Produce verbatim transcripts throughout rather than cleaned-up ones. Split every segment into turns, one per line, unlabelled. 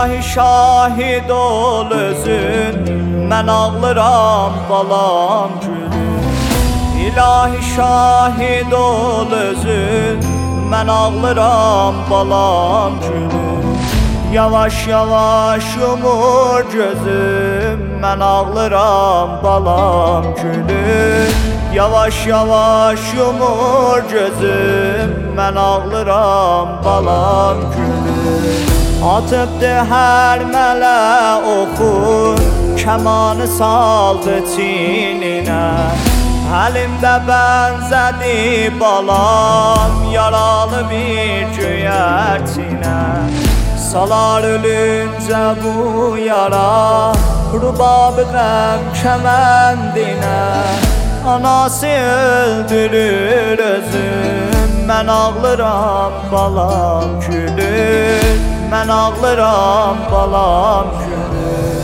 İlahi şahid ol özün, mən ağlıram balam gülüm. İlahi şahid ol özün, mən ağlıram balam gülüm. Yavaş yavaş yumur gözüm, mən ağlıram balam gülüm. Yavaş yavaş yumur gözüm, mən ağlıram balam gülüm. Atıbdı hər mələ oxun, kəmanı saldı çininə. Əlimdə bənzədi balam, yaralı bir göyərçinə. Salar ölüncə bu yara, rubab-ı qəm kəməndinə. Anası öldürür özüm, mən ağlıram balam gülüm. Mən ağlıram balam gülüm.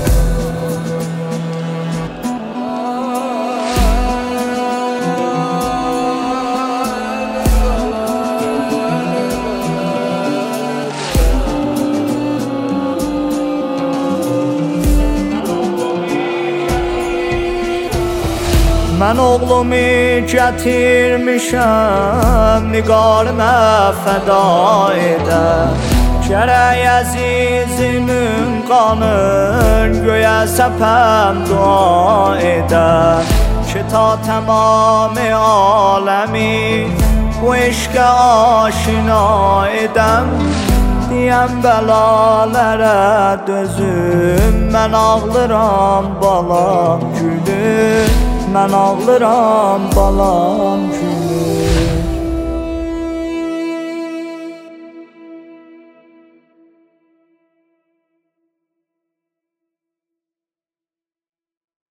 Mən oğlumu gətirmişəm, nigarımə fəda edə. Gərək əzizimin qanın, göyə səpəm dua edə. Ki ta təmam-ı aləmi bu eşqə aşina edəm. Deyəm bəlalərə dözüm, mən ağlıram balam gülüm. Mən ağlıram balam